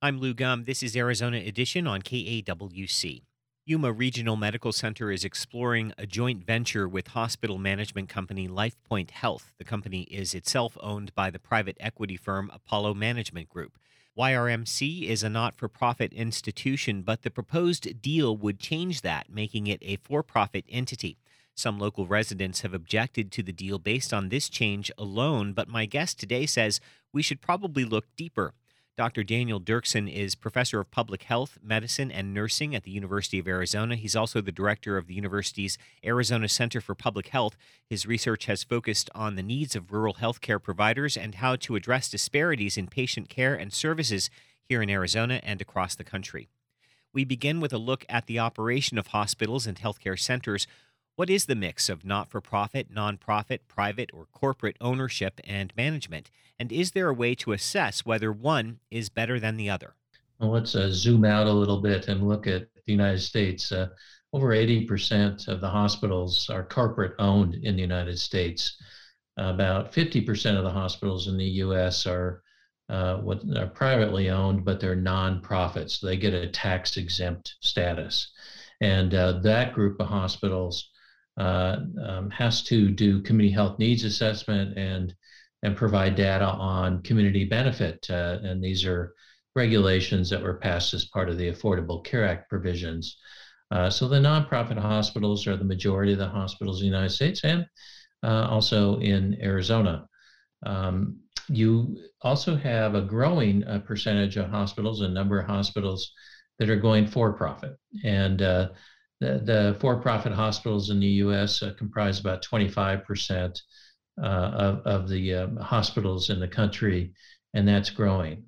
I'm Lou Gum. This is Arizona Edition on KAWC. Yuma Regional Medical Center is exploring a joint venture with hospital management company LifePoint Health. The company is itself owned by the private equity firm Apollo Management Group. YRMC is a not for profit institution, but the proposed deal would change that, making it a for profit entity. Some local residents have objected to the deal based on this change alone, but my guest today says we should probably look deeper. Dr. Daniel Dirksen is professor of public health, medicine, and nursing at the University of Arizona. He's also the director of the university's Arizona Center for Public Health. His research has focused on the needs of rural healthcare providers and how to address disparities in patient care and services here in Arizona and across the country. We begin with a look at the operation of hospitals and healthcare centers. What is the mix of not-for-profit, nonprofit, private, or corporate ownership and management? And is there a way to assess whether one is better than the other? Well, let's zoom out a little bit and look at the United States. Over 80% of the hospitals are corporate owned in the United States. About 50% of the hospitals in the US are what are privately owned, but they're nonprofits. They get a tax exempt status. And that group of hospitals has to do community health needs assessment and provide data on community benefit. And these are regulations that were passed as part of the Affordable Care Act provisions. So the nonprofit hospitals are the majority of the hospitals in the United States and also in Arizona. You also have a growing percentage of hospitals, a number of hospitals that are going for profit. And the for-profit hospitals in the U.S. Comprise about 25% of the hospitals in the country, and that's growing.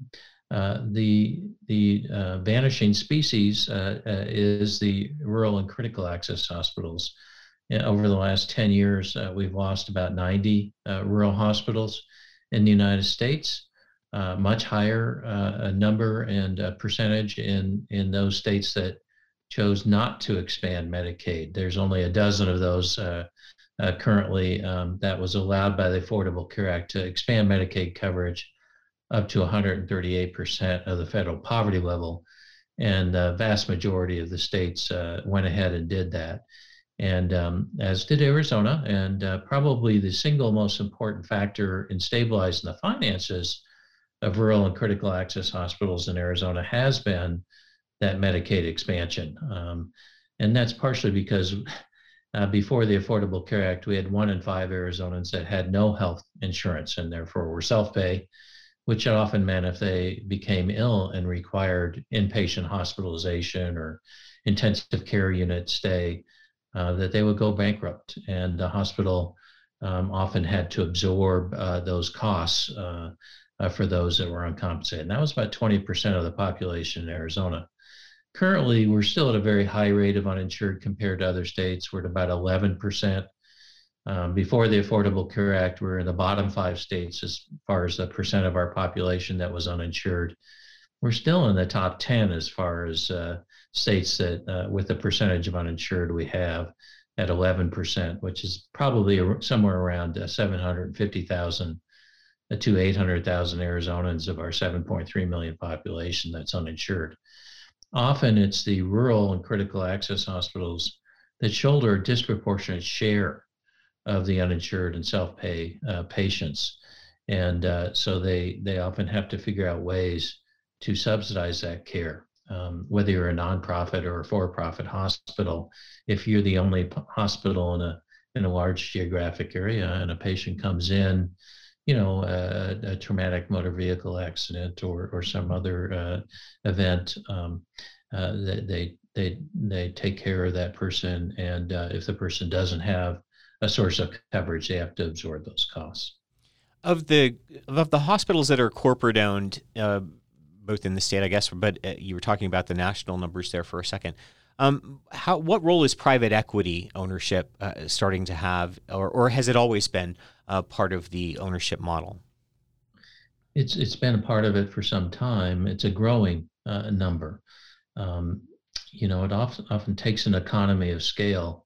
The vanishing species is the rural and critical access hospitals. Over the last 10 years, we've lost about 90 rural hospitals in the United States. Much higher number and percentage in those states that chose not to expand Medicaid. There's only a dozen of those currently that was allowed by the Affordable Care Act to expand Medicaid coverage up to 138% of the federal poverty level. And the vast majority of the states went ahead and did that. And as did Arizona, and probably the single most important factor in stabilizing the finances of rural and critical access hospitals in Arizona has been that Medicaid expansion. And that's partially because before the Affordable Care Act, we had 1 in 5 Arizonans that had no health insurance and therefore were self-pay, which often meant if they became ill and required inpatient hospitalization or intensive care unit stay, that they would go bankrupt. And the hospital often had to absorb those costs for those that were uncompensated. And that was about 20% of the population in Arizona. Currently, we're still at a very high rate of uninsured compared to other states. We're at about 11%. Before the Affordable Care Act, we're in the bottom 5 states as far as the percent of our population that was uninsured. We're still in the top 10 as far as states that with the percentage of uninsured we have at 11%, which is probably somewhere around 750,000 to 800,000 Arizonans of our 7.3 million population that's uninsured. Often it's the rural and critical access hospitals that shoulder a disproportionate share of the uninsured and self-pay patients. And so they often have to figure out ways to subsidize that care. Whether you're a nonprofit or a for-profit hospital, if you're the only hospital in a large geographic area and a patient comes in, a traumatic motor vehicle accident or some other event, they take care of that person. And if the person doesn't have a source of coverage, they have to absorb those costs. Of the hospitals that are corporate owned, both in the state, I guess, but you were talking about the national numbers there for a second. What role is private equity ownership starting to have, or has it always been part of the ownership model? It's been a part of it for some time. It's a growing number. It often takes an economy of scale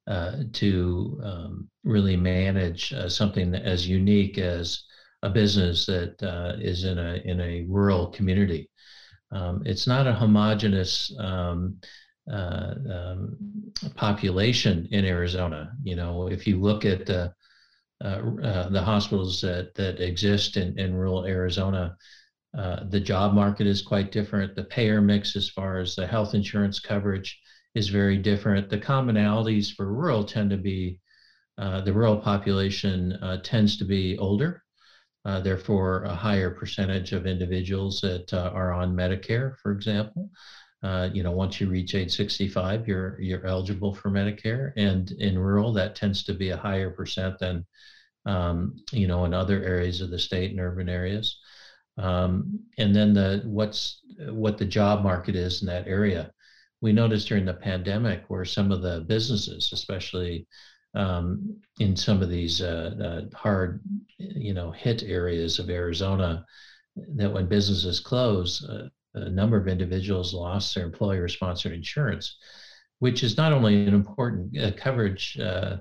to really manage something as unique as a business that is in a rural community. It's not a homogeneous uh, um, population in Arizona. If you look at the hospitals that exist in rural Arizona, the job market is quite different. The payer mix, as far as the health insurance coverage, is very different. The commonalities for rural tend to be the rural population tends to be older. Therefore, a higher percentage of individuals that are on Medicare, for example. Once you reach age 65, you're eligible for Medicare, and in rural, that tends to be a higher percent than in other areas of the state and urban areas. And then what the job market is in that area. We noticed during the pandemic where some of the businesses, especially in some of these hard, hit areas of Arizona, that when businesses close, a number of individuals lost their employer-sponsored insurance, which is not only an important coverage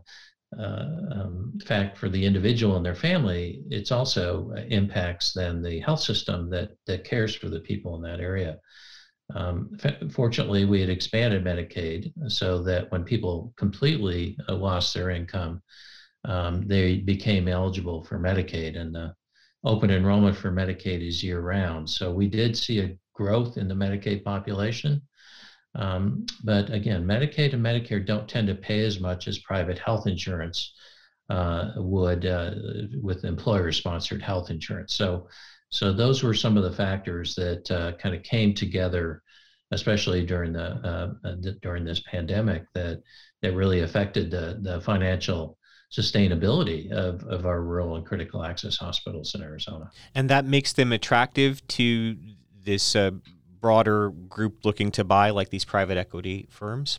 fact for the individual and their family, it's also impacts then the health system that cares for the people in that area. Fortunately, we had expanded Medicaid so that when people completely lost their income, they became eligible for Medicaid, and the open enrollment for Medicaid is year round. So we did see a growth in the Medicaid population. But again, Medicaid and Medicare don't tend to pay as much as private health insurance would with employer-sponsored health insurance. So those were some of the factors that kind of came together, especially during during this pandemic, that really affected the financial sustainability of our rural and critical access hospitals in Arizona. And that makes them attractive to this broader group looking to buy, like these private equity firms?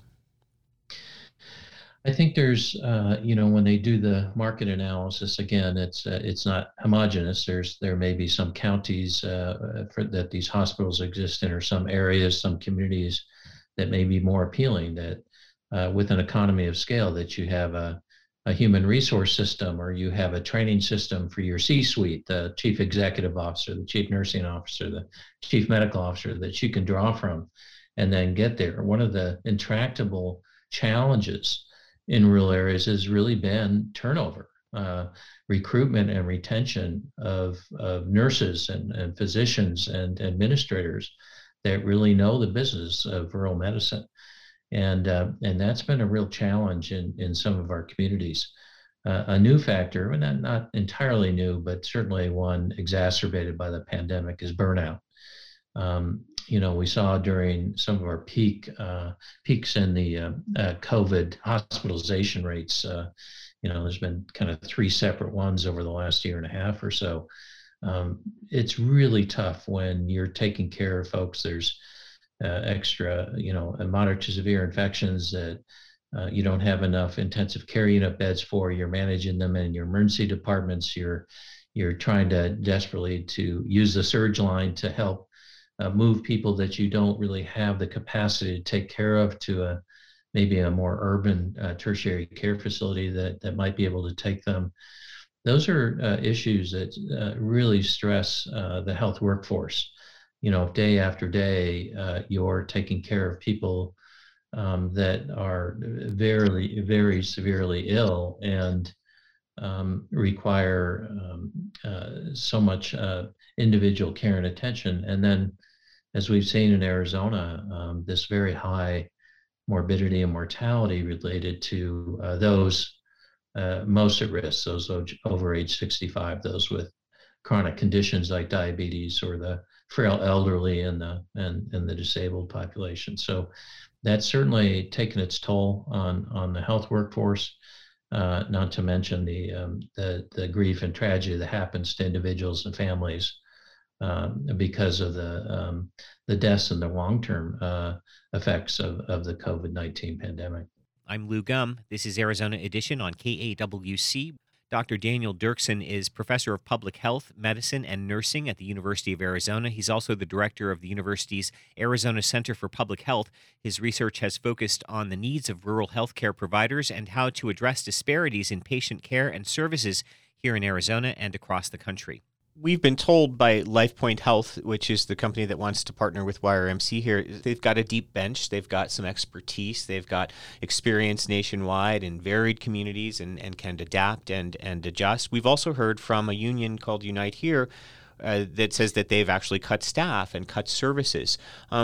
I think there's, when they do the market analysis, again, it's not homogenous. There may be some counties that these hospitals exist in, or some areas, some communities that may be more appealing. That with an economy of scale, that you have a human resource system, or you have a training system for your C-suite, the chief executive officer, the chief nursing officer, the chief medical officer, that you can draw from and then get there. One of the intractable challenges in rural areas has really been turnover, recruitment and retention of nurses and physicians and administrators that really know the business of rural medicine. And that's been a real challenge in some of our communities. A new factor, and not entirely new, but certainly one exacerbated by the pandemic, is burnout. We saw during some of our peaks in the COVID hospitalization rates, there's been kind of 3 separate ones over the last year and a half or so. It's really tough when you're taking care of folks. There's extra, moderate to severe infections that you don't have enough intensive care unit beds for. You're managing them in your emergency departments. You're trying to desperately to use the surge line to help move people that you don't really have the capacity to take care of to maybe a more urban tertiary care facility that might be able to take them. Those are issues that really stress the health workforce. Day after day, you're taking care of people that are very, very severely ill and require so much individual care and attention. And then, as we've seen in Arizona, this very high morbidity and mortality related to those most at risk, those over age 65, those with chronic conditions like diabetes, or the frail elderly and the disabled population. So that's certainly taken its toll on the health workforce. Not to mention the grief and tragedy that happens to individuals and families because of the deaths and the long-term effects of the COVID-19 pandemic. I'm Lou Gum. This is Arizona Edition on KAWC. Dr. Daniel Dirksen is professor of public health, medicine, and nursing at the University of Arizona. He's also the director of the university's Arizona Center for Public Health. His research has focused on the needs of rural healthcare providers and how to address disparities in patient care and services here in Arizona and across the country. We've been told by LifePoint Health, which is the company that wants to partner with YRMC here, they've got a deep bench, they've got some expertise, they've got experience nationwide in varied communities and can adapt and adjust. We've also heard from a union called Unite Here that says that they've actually cut staff and cut services.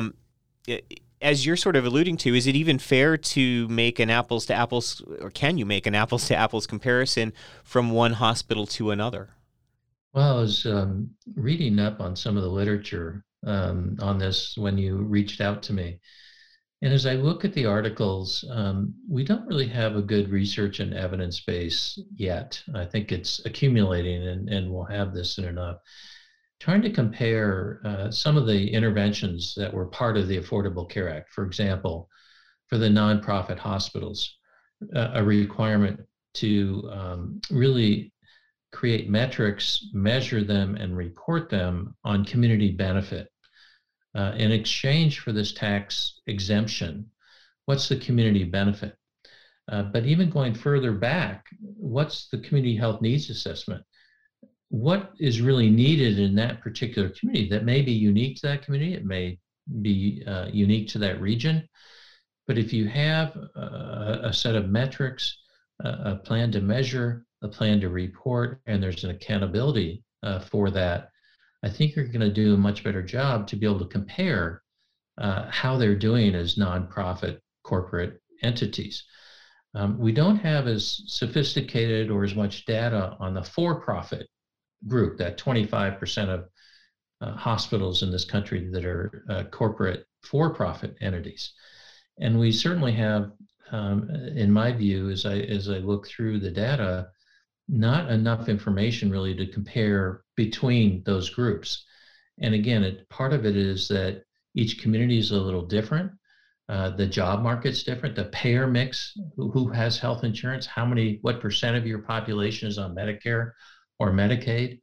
As you're sort of alluding to, is it even fair to make an apples to apples, or can you make an apples to apples comparison from one hospital to another? Well, I was reading up on some of the literature on this when you reached out to me. And as I look at the articles, we don't really have a good research and evidence base yet. I think it's accumulating, and we'll have this soon enough. Trying to compare some of the interventions that were part of the Affordable Care Act. For example, for the nonprofit hospitals, a requirement to really create metrics, measure them, and report them on community benefit. In exchange for this tax exemption, what's the community benefit? But even going further back, what's the community health needs assessment? What is really needed in that particular community that may be unique to that community? It may be unique to that region. But if you have a set of metrics, a plan to measure, a plan to report, and there's an accountability for that, I think you're going to do a much better job to be able to compare how they're doing as nonprofit corporate entities. We don't have as sophisticated or as much data on the for-profit group, that 25% of hospitals in this country that are corporate for-profit entities. And we certainly have, in my view, as I look through the data, not enough information really to compare between those groups. And again, part of it is that each community is a little different. The job market's different. The payer mix, who has health insurance, what percent of your population is on Medicare or Medicaid?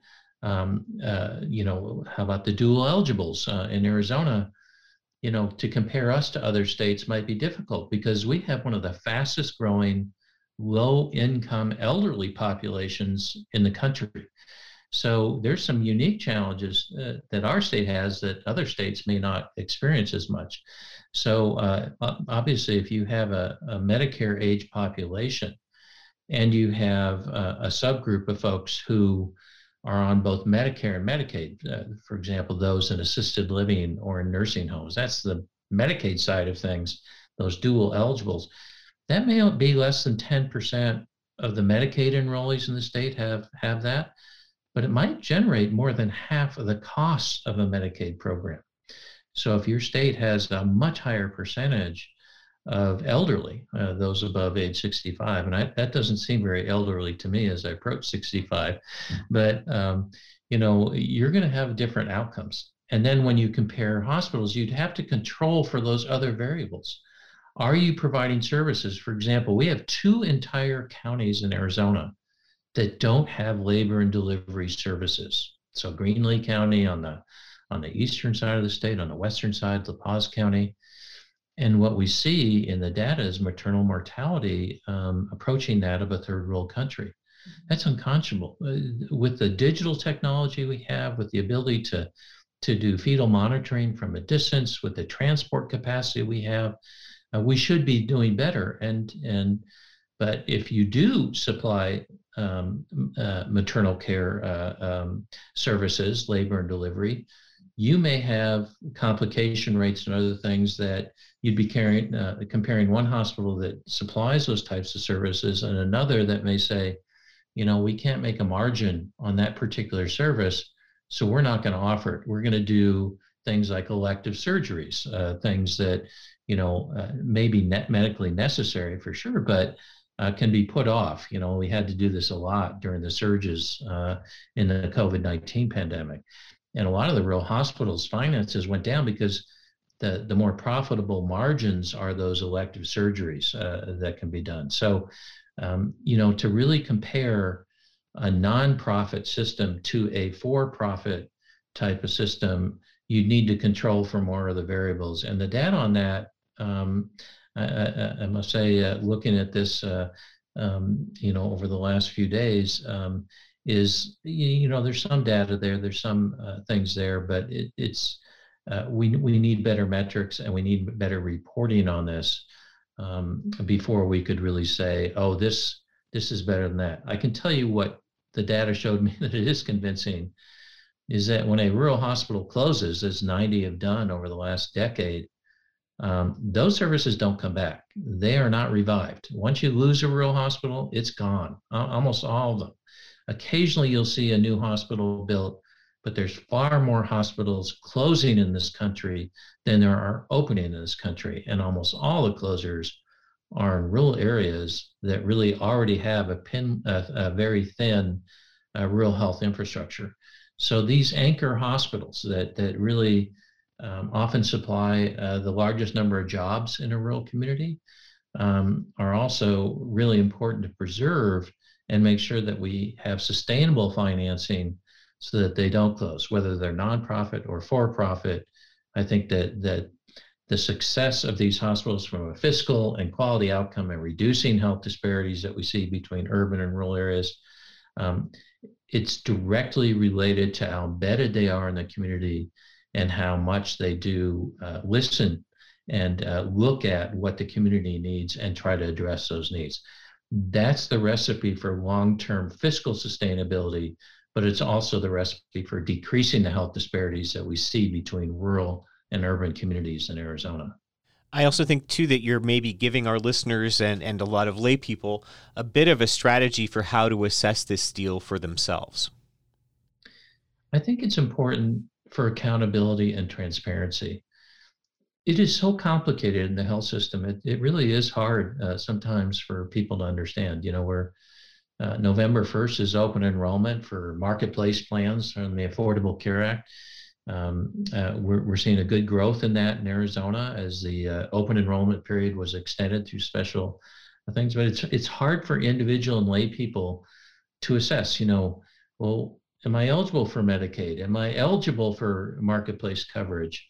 How about the dual eligibles in Arizona? To compare us to other states might be difficult because we have one of the fastest growing low-income elderly populations in the country. So there's some unique challenges that our state has that other states may not experience as much. So obviously, if you have a Medicare age population and you have a subgroup of folks who are on both Medicare and Medicaid, for example, those in assisted living or in nursing homes, that's the Medicaid side of things, those dual eligibles. That may be less than 10% of the Medicaid enrollees in the state have that, but it might generate more than half of the costs of a Medicaid program. So if your state has a much higher percentage of elderly, those above age 65, and that doesn't seem very elderly to me as I approach 65, but you're going to have different outcomes. And then when you compare hospitals, you'd have to control for those other variables. Are you providing services? For example, we have 2 entire counties in Arizona that don't have labor and delivery services. So Greenlee County on the eastern side of the state, on the western side, La Paz County. And what we see in the data is maternal mortality approaching that of a third world country. That's unconscionable. With the digital technology we have, with the ability to do fetal monitoring from a distance, with the transport capacity we have, we should be doing better. But if you do supply maternal care services, labor and delivery, you may have complication rates and other things that you'd be comparing one hospital that supplies those types of services and another that may say, we can't make a margin on that particular service, so we're not going to offer it. We're going to do things like elective surgeries, things that may be medically necessary for sure, but can be put off. We had to do this a lot during the surges in the COVID-19 pandemic. And a lot of the rural hospitals' finances went down because the more profitable margins are those elective surgeries that can be done. So, to really compare a nonprofit system to a for-profit type of system, you need to control for more of the variables. And the data on that, I must say, looking at this, over the last few days, there's some data there, there's some things there, but we need better metrics and we need better reporting on this before we could really say, oh, this is better than that. I can tell you what the data showed me that it is convincing is that when a rural hospital closes, as 90 have done over the last decade, those services don't come back. They are not revived. Once you lose a rural hospital, it's gone, almost all of them. Occasionally you'll see a new hospital built, but there's far more hospitals closing in this country than there are opening in this country. And almost all the closures are in rural areas that really already have a very thin rural health infrastructure. So these anchor hospitals that really often supply the largest number of jobs in a rural community are also really important to preserve and make sure that we have sustainable financing so that they don't close, whether they're nonprofit or for-profit. I think that the success of these hospitals from a fiscal and quality outcome and reducing health disparities that we see between urban and rural areas, it's directly related to how embedded they are in the community and how much they do listen and look at what the community needs and try to address those needs. That's the recipe for long-term fiscal sustainability, but it's also the recipe for decreasing the health disparities that we see between rural and urban communities in Arizona. I also think, too, that you're maybe giving our listeners and a lot of lay people a bit of a strategy for how to assess this deal for themselves. I think it's important for accountability and transparency. It is so complicated in the health system. It really is hard sometimes for people to understand. November 1st is open enrollment for marketplace plans from the Affordable Care Act. We're seeing a good growth in that in Arizona as the open enrollment period was extended through special things. But it's hard for individual and lay people to assess, well, am I eligible for Medicaid? Am I eligible for marketplace coverage?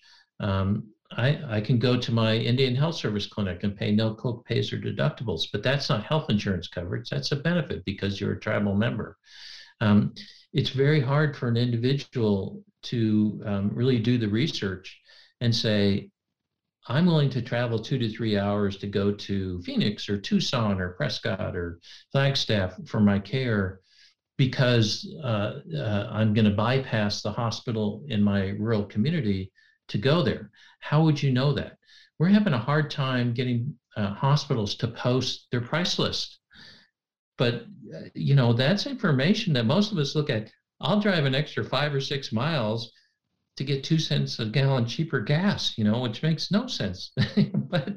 I can go to my Indian Health Service clinic and pay no co-pays or deductibles, but that's not health insurance coverage. That's a benefit because you're a tribal member. It's very hard for an individual to really do the research and say, I'm willing to travel 2 to 3 hours to go to Phoenix or Tucson or Prescott or Flagstaff for my care because I'm going to bypass the hospital in my rural community to go there. How would you know that? We're having a hard time getting hospitals to post their price list. But, that's information that most of us look at. I'll drive an extra 5 or 6 miles to get 2 cents a gallon cheaper gas, which makes no sense. but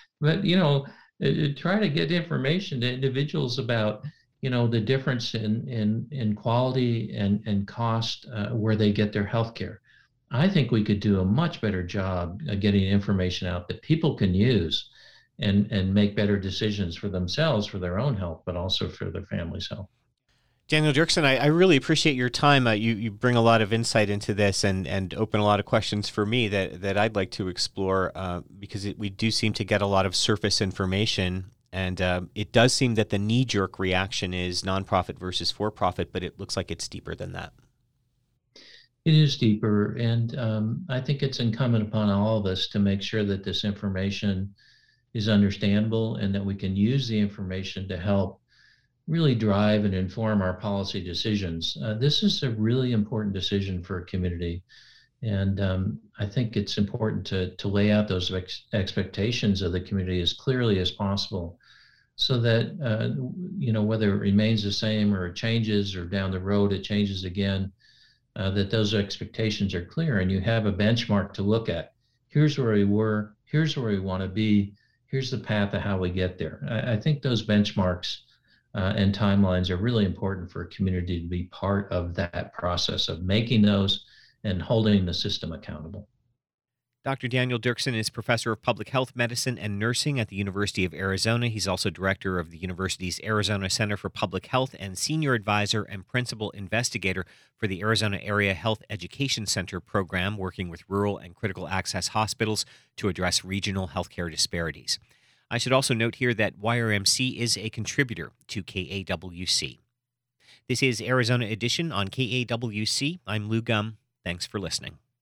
try to get information to individuals about, the difference in quality and cost where they get their health care. I think we could do a much better job of getting information out that people can use and make better decisions for themselves, for their own health, but also for their family's health. Daniel Dirksen, I really appreciate your time. You bring a lot of insight into this and open a lot of questions for me that I'd like to explore because we do seem to get a lot of surface information. And it does seem that the knee-jerk reaction is nonprofit versus for-profit, but it looks like it's deeper than that. It is deeper, and I think it's incumbent upon all of us to make sure that this information is understandable and that we can use the information to help really drive and inform our policy decisions. This is a really important decision for a community, and I think it's important to lay out those expectations of the community as clearly as possible so that, whether it remains the same or it changes or down the road it changes again, that those expectations are clear and you have a benchmark to look at. Here's where we were, here's where we want to be, here's the path of how we get there. I think those benchmarks and timelines are really important for a community to be part of that process of making those and holding the system accountable. Dr. Daniel Dirksen is professor of public health medicine and nursing at the University of Arizona. He's also director of the university's Arizona Center for Public Health and senior advisor and principal investigator for the Arizona Area Health Education Center program, working with rural and critical access hospitals to address regional healthcare disparities. I should also note here that YRMC is a contributor to KAWC. This is Arizona Edition on KAWC. I'm Lou Gum. Thanks for listening.